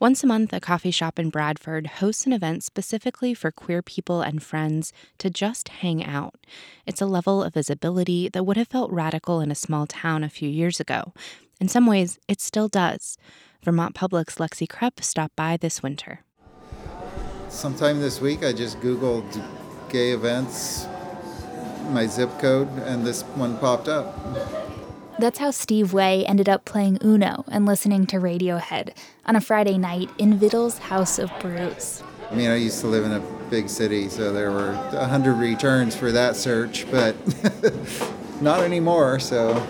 Once a month, a coffee shop in Bradford hosts an event specifically for queer people and friends to just hang out. It's a level of visibility that would have felt radical in a small town a few years ago. In some ways, it still does. Vermont Public's Lexi Krupp stopped by this winter. Sometime this week, I just Googled gay events, my zip code, and this one popped up. That's how Steve Way ended up playing Uno and listening to Radiohead on a Friday night in Vittles' House of Brews. I mean, I used to live in a big city, so there were 100 returns for that search, but not anymore, so.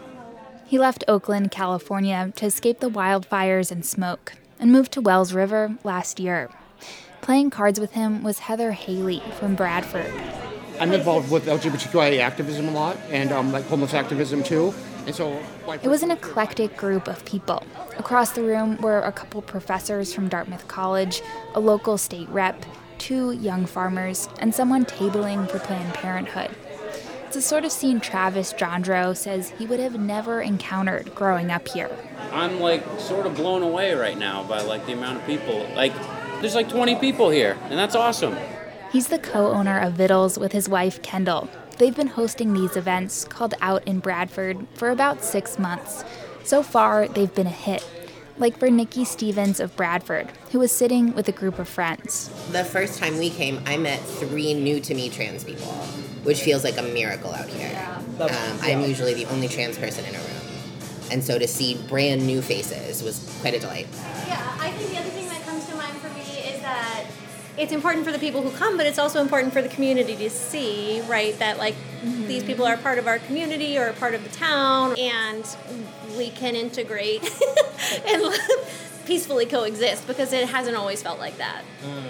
He left Oakland, California to escape the wildfires and smoke and moved to Wells River last year. Playing cards with him was Heather Haley from Bradford. I'm involved with LGBTQIA activism a lot and homeless activism too. And so, it was an eclectic group of people. Across the room were a couple professors from Dartmouth College, a local state rep, 2 young farmers, and someone tabling for Planned Parenthood. It's a sort of scene Travis Jandro says he would have never encountered growing up here. I'm sort of blown away right now by the amount of people. There's 20 people here, and that's awesome. He's the co-owner of Vittles with his wife, Kendall. They've been hosting these events called Out in Bradford for about 6 months. So far, they've been a hit. Like for Nikki Stevens of Bradford, who was sitting with a group of friends. The first time we came, I met 3 new-to-me trans people, which feels like a miracle out here. I'm usually the only trans person in a room. And so to see brand new faces was quite a delight. Yeah, I think the other thing that comes to mind for me is that it's important for the people who come, but it's also important for the community to see, right, that these people are part of our community or a part of the town, and we can integrate and peacefully coexist, because it hasn't always felt like that.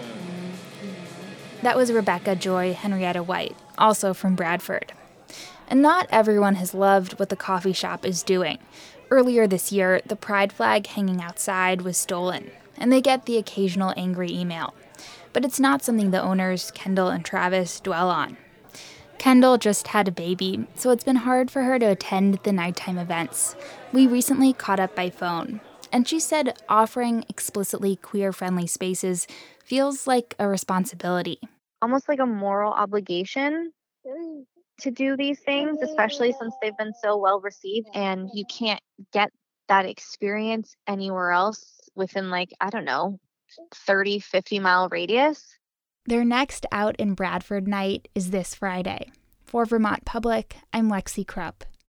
That was Rebecca Joy Henrietta White, also from Bradford. And not everyone has loved what the coffee shop is doing. Earlier this year, the pride flag hanging outside was stolen, and they get the occasional angry email. But it's not something the owners, Kendall and Travis, dwell on. Kendall just had a baby, so it's been hard for her to attend the nighttime events. We recently caught up by phone, and she said offering explicitly queer-friendly spaces feels like a responsibility. Almost like a moral obligation to do these things, especially since they've been so well received, and you can't get that experience anywhere else within 30, 50-mile radius. Their next Out in Bradford night is this Friday. For Vermont Public, I'm Lexi Krupp.